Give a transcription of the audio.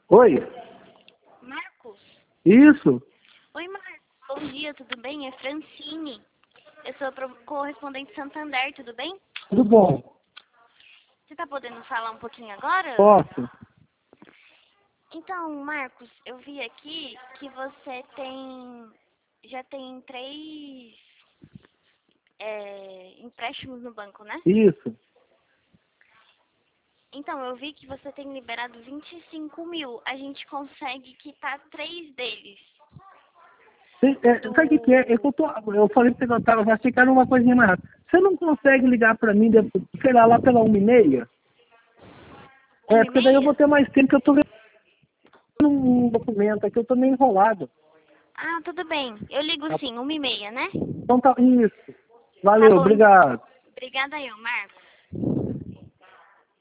Oi? Marcos? Isso? Oi, Marcos. Bom dia, tudo bem? É Francine. Eu sou correspondente Santander, tudo bem? Tudo bom? Você tá podendo falar um pouquinho agora? Posso? Então, Marcos, eu vi aqui que você já tem 3 empréstimos no banco, né? Isso. Então, eu vi que você tem liberado 25 mil. A gente consegue quitar 3 deles. Sabe o que é? É que eu falei que você tava, achei que era uma coisinha mais rápida. Você não consegue ligar pra mim, sei lá pela 1h30? Porque daí eu vou 1h30? ter mais tempo, que eu tô vendo um documento aqui, eu tô meio enrolado. Ah, tudo bem. Eu ligo Tá? sim, 1h30, né? Então tá, isso. Tá Valeu, bom, então. obrigado. Obrigada eu, Marcos.